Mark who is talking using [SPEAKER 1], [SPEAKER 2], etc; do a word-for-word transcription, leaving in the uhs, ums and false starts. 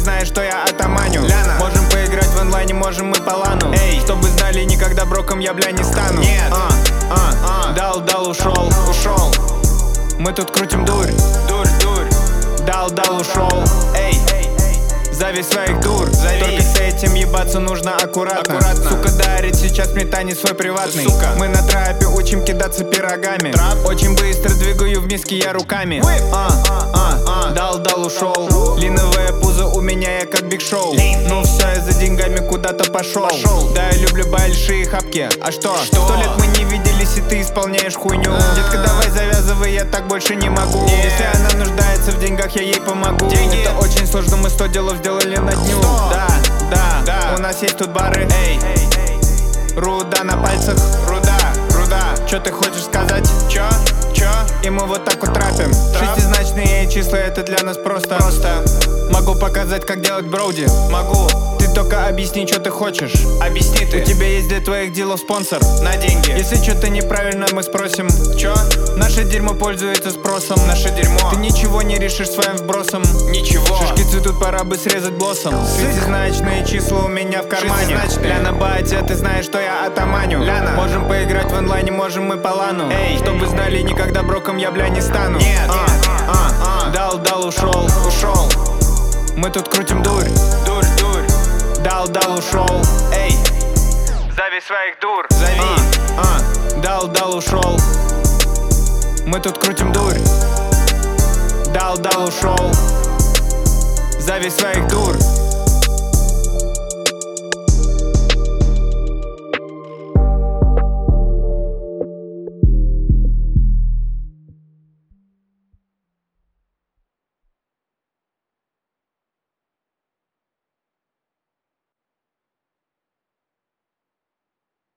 [SPEAKER 1] знаешь, что я атаманю. Ляна. Можем поиграть в онлайне, можем мы по лану. Эй, чтобы знали, никогда броком я, бля, не стану. Нет, а, а, а. Дал, дал, ушел, ушел. Мы тут крутим дурь, дурь, дурь. Дал, дал, ушел. Эй, зови своих дур. Зови. Только с этим ебаться нужно аккуратно. аккуратно. Сука дарит сейчас мне танец свой приватный. Сука. Мы на трапе учим кидаться пирогами. Трап. Очень быстро двигаю в миске я руками. а, а, а. Дал, дал, ушел. Линовое пузо у меня, я как Биг Шоу. Ну все, я за деньгами куда-то пошел. пошел. Да, я люблю большие хапки. А что? что? Сто лет мы не виделись, и ты исполняешь хуйню. Детка, давай завязывай, я так больше не могу. Нет. Если она нуждается в деньгах, я ей помогу. Деньги. Это очень сложно, мы сто делов сделали на дню. Да, да, да, у нас есть тут бары. Эй, руда на пальцах, руда, руда. Чё ты хочешь сказать? Чё? Чё? И мы вот так вот трапим. Трап. Шестизначные числа, это для нас просто. Просто. Могу показать, как делать броуди. Могу. Ты только объясни, что ты хочешь. Объясни ты. У тебя есть для твоих дилов спонсор. На деньги. Если что-то неправильно, мы спросим. Чё? Наше дерьмо пользуется спросом. Наше дерьмо. Ты ничего не решишь своим вбросом. Ничего. Шишки цветут, пора бы срезать блоссом. Шестизначные числа у меня в кармане. Ляна, батя, ты знаешь, что я атаманю. Ляна. Можем поиграть в онлайне, можем мы по лану. Эй, чтобы знали, никогда броком я, бля, не стану. Нет, а, нет. А, а. Дал, дал, ушел, ушел. Мы тут крутим дурь, дурь, дурь. Дал, дал, ушел. Эй, зови своих дур. Зови. А, а. Дал, дал, ушел. Мы тут крутим дурь. Дал, дал, ушел. Зови своих дур.